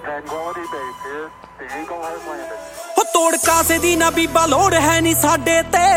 Tranquility Base here. The Eagle has landed. ਹੋ ਤੋੜ ਕਾਸੇ ਦੀ ਨਾ ਬੀਬਾ ਲੋੜ ਹੈ ਨਹੀਂ ਸਾਡੇ ਤੇ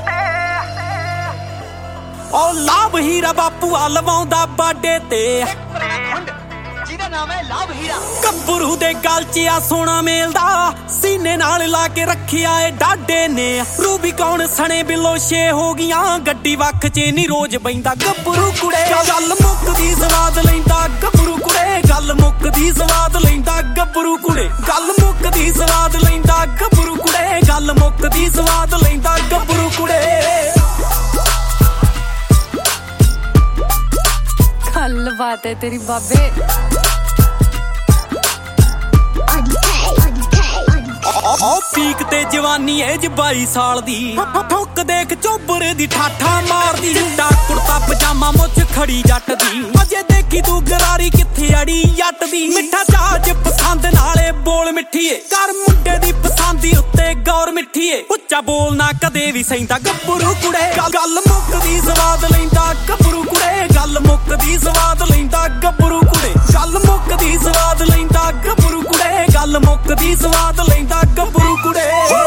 ਉਹ ਲਾਭ ਹੀਰਾ ਬਾਪੂ ਆ ਲਵਾਉਂਦਾ ਬਾਡੇ ਤੇ ਜਿਹਦਾ ਨਾਮ ਹੈ ਲਾਭ ਹੀਰਾ ਗੱਭਰੂ ਦੇ ਗਲ 'ਚ ਆ ਸੋਨਾ ਮੇਲਦਾ ਸੀਨੇ ਨਾਲ ਲਾ ਕੇ ਰੱਖਿਆ ਏ ਡਾਡੇ ਨੇ ਰੂਬੀ ਕੌਣ ਸਣੇ ਬਿੱਲੋ ਛੇ ਹੋ ਗਈਆਂ ਗੱਡੀ ਵੱਖ 'ਚ ਨਹੀਂ ਰੋਜ਼ ਬੈਂਦਾ ਗੱਭਰੂ ਕੁੜੇ ਗੱਲ ਮੁੱਕਦੀ ਸਵਾਦ ਲੈਂਦਾ ਗੱਭਰੂ ਕੁੜੇ ਗੱਲ ਮੁੱਕਦੀ ਸਵਾਦ ਲੈਂਦਾ ਗੱਭਰੂ ਕੁੜੇ ਗੱਲ ਮੁੱਕਦੀ ਸਵਾਦ ਲੈਂਦਾ ਗੱਭਰੂ ਕੁੜੇ ਗੱਲ ਮੁੱਕਦੀ ਸਵਾਦ ਲੈਂਦਾ ਗੱਭਰੂ ਕੁੜੇ ਗੱਲ ਬਾਤ ਹੈ ਤੇਰੀ ਬਾਬੇ ਉਹ ਪੀਕ ਤੇ ਜਵਾਨੀ ਏ 22 ਸਾਲ ਦੀ ਠੁੱਕ ਦੇਖ ਚੋਬਰ ਦੀ ਠਾਠਾ ਮਾਰਦੀ ਚਿੱਟਾ ਕੁੜਤਾ ਪਜਾਮਾ ਮੁੱਛ ਖੜੀ ਜੱਟ ਦੀ ਅਜੇ ਦੇਖੀ ਤੂੰ ਗਰਾਰੀ ਕਿੱਥੇ ਅੜੀ ਜੱਟ ਦੀ ਮਿੱਠਾ ਚਾਜ ਪਸੰਦ ਨਾਲੇ ਬੋਲ ਮਿੱਠੀਏ ਕਰ ਮੁੰਡੇ ਦੀ ਪਸੰਦੀ ਉੱਤੇ ਗੌਰ ਮਿੱਠੀਏ ਉੱਚਾ ਬੋਲ ਨਾ ਕਦੇ ਵੀ ਸੈਂਦਾ ਗੱਭਰੂ ਕੁੜੇ ਗੱਲ ਮੁੱਕਦੀ ਸਵਾਦ ਲੈਂਦਾ ਗੱਭਰੂ ਕੁੜੇ ਗੱਲ ਮੁੱਕਦੀ ਸਵਾਦ ਲੈਂਦਾ ਗੱਭਰੂ ਕੁੜੇ ਗੱਲ ਮੁੱਕਦੀ ਸਵਾਦ ਲੈਂਦਾ ਗੱਭਰੂ ਕੁੜੇ ਗੱਲ ਮੁੱਕਦੀ ਸਵਾਦ ਲੈਂਦਾ ਗੱਭਰੂ ਕੁੜੇ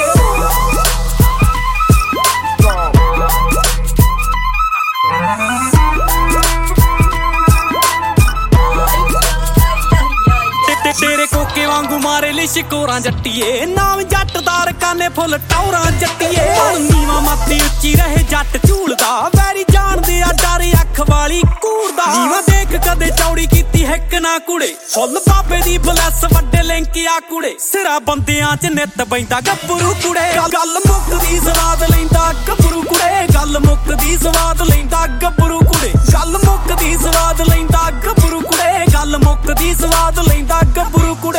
ਤੇਰੇ ਕੋਕੇ ਵਾਂਗੂ ਮਾਰੇ ਲਿਸ਼ਕੋਰਾਂ ਜੱਟੀਏ ਨਾਮ ਜੱਟਦਾਰ ਕਾਨੇ ਫੁੱਲ ਟੌਰਾਂ ਜੱਟੀਏ ਨੀਵਾਂ ਮਾਤੀ ਉੱਚੀ ਰਹੇ ਜੱਟ ਝੂਲਦਾ ਵੈਰੀ ਜਾਣਦੇ ਆ ਡਰ ਅੱਖ ਵਾਲੀ ਕੂੜਦਾ ਨੀਵਾਂ ਦੇਖ ਕਦੇ ਚੌੜੀ ਕੀਤੀ ਹਿੱਕ ਨਾ ਕੁੜੇ ਫੁੱਲ ਬਾਬੇ ਦੀ ਬਲੈਸ ਵੱਡੇ ਲਿੰਕ ਆ ਕੁੜੇ ਸਿਰਾ ਬੰਦਿਆਂ 'ਚ ਨਿੱਤ ਬੈਂਦਾ ਗੱਭਰੂ ਕੁੜੇ ਗੱਲ ਮੁੱਕਦੀ ਸਵਾਦ ਲੈਂਦਾ ਗੱਭਰੂ ਕੁੜੇ ਗੱਲ ਮੁੱਕਦੀ ਸਵਾਦ ਲੈਂਦਾ ਗੱਭਰੂ ਕੁੜੇ ਗੱਲ ਮੁੱਕਦੀ ਸਵਾਦ ਲੈਂਦਾ ਗੱਭਰੂ ਕੁੜੇ ਗੱਲ ਮੁੱਕਦੀ ਸਵਾਦ ਲੈਂਦਾ ਗੱਭਰੂ ਕੁੜੇ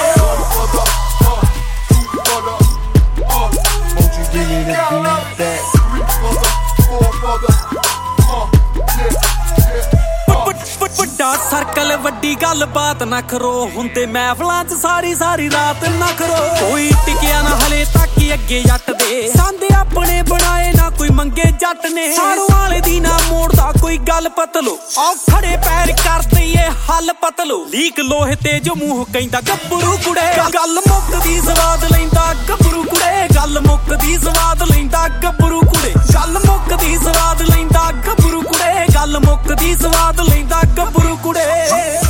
ਵੱਡਾ ਸਰਕਲ ਵੱਡੀ ਗੱਲ ਬਾਤ ਨਾ ਕਰੋ ਹੁੰਦੇ ਮਹਿਫਲਾਂ 'ਚ ਸਾਰੀ ਰਾਤ ਨਾ ਕਰੋ ਕੋਈ ਟਿਕਿਆ ਨਾ ਹਲੇ ਤੱਕ ਅੱਗੇ ਜੱਟ ਦੇ ਸੰਦੇ ਆਪਣੇ ਬਣਾਏ ਨਾ ਕੋਈ ਮੰਗੇ ਜੱਟ ਨੇ ਸਾੜੂ ਵਾਲੇ ਦੀ ਨਾ ਮੋੜਦਾ ਕੋਈ ਗੱਲ ਪਤਲੋ ਆ ਖੜੇ ਪੈਰ ਕਰ ਦਈਏ ਹੱਲ ਪਤਲੋ ਲੀਕ ਲੋਹੇ ਤੇ ਜੋ ਮੂੰਹ ਕਹਿੰਦਾ ਗੱਭਰੂ ਕੁੜੇ ਗੱਲ ਮੁੱਕਦੀ ਸਵਾਦ ਲੈਂਦਾ ਗੱਭਰੂ ਕੁੜੇ ਗੱਲ ਮੁੱਕਦੀ ਸਵਾਦ ਲੈਂਦਾ ਗੱਭਰੂ ਕੁੜੇ ਗੱਲ ਮੁੱਕਦੀ ਸਵਾਦ ਲੈਂਦਾ ਗੱਭਰੂ ਕੁੜੇ ਗੱਲ ਮੁੱਕਦੀ ਸਵਾਦ ਲੈਂਦਾ ਗੱਭਰੂ ਕੁੜੇ